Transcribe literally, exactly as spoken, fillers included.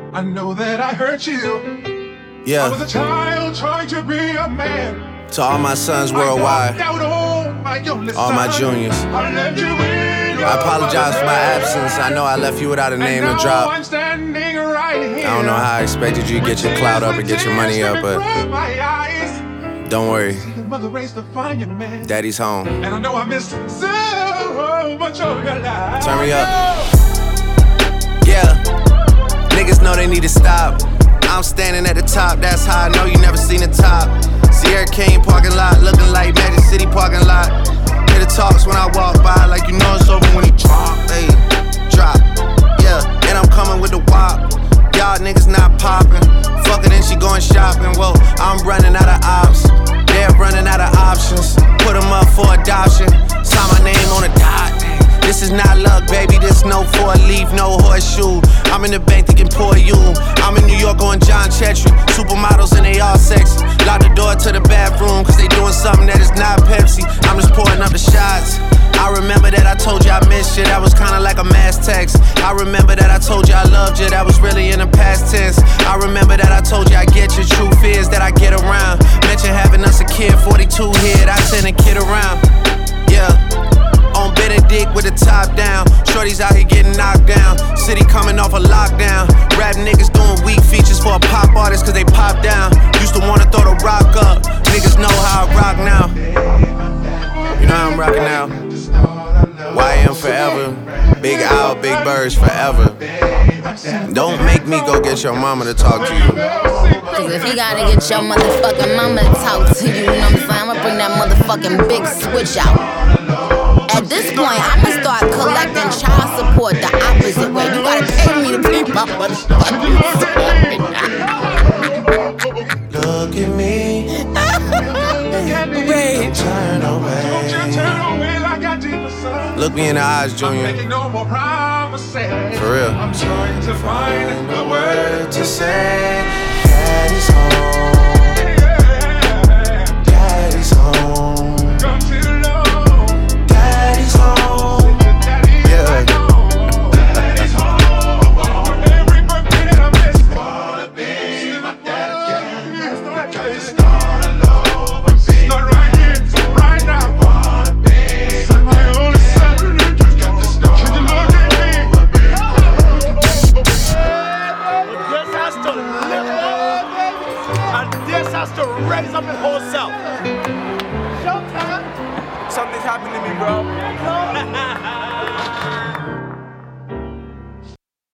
I know that I hurt you. Yeah. I was a child trying to be a man. To all my sons worldwide, all my, all my juniors, I apologize for my absence. I know I left you without a name to drop. I don't know how I expected you to get your clout up and get your money up, but don't worry, Daddy's home. And I know I missed so much of your life. Turn me up. Yeah, niggas know they need to stop. I'm standing at the top, that's how I know you never seen the top. Sierra Kane parking lot, looking like Magic City parking lot. Hear the talks when I walk by, like you know it's over when he drop. Hey, drop, yeah, and I'm coming with the wop. Y'all niggas not popping. Fuck it and she going shopping. Whoa, I'm running out of ops. They're running out of options. Put them up for adoption. Sign my name on the dot. This is not luck, baby, this no four leaf, no horseshoe. I'm in the bank thinking poor you. I'm in New York on John Chetry. Supermodels and they all sexy. Lock the door to the bathroom, cause they doing something that is not Pepsi. I'm just pouring up the shots. I remember that I told you I missed you, that was kinda like a mass text. I remember that I told you I loved you, that was really in the past tense. I remember that I told you I get you, truth is that I get around. Mention having us a kid, forty-two here, I tend to kid around. Yeah. On Benedict with the top down. Shorty's out here getting knocked down. City coming off a lockdown. Rap niggas doing weak features for a pop artist cause they pop down. Used to wanna throw the rock up. Niggas know how I rock now. You know how I'm rocking now. Y M forever. Big Owl, Big Birds forever. Don't make me go get your mama to talk to you. Cause if you gotta get your motherfucking mama to talk to you, you know what I'm saying? I'ma bring that motherfucking big switch out. At this point, I'ma start collecting child support the opposite way. You gotta pay me to be my motherfucking son. Look at me. Wait. Turn away. Look me in the eyes, Junior. For real. I'm trying to find a word to say. Daddy's home. Daddy's home. Daddy's home. Yeah. Daddy's home. Every birthday that I miss. Wanna be my daddy. Got to start all over. Start right here, right now. Wanna be my only son. Can you look at me? Yes, I stood. I guess I stood raise up and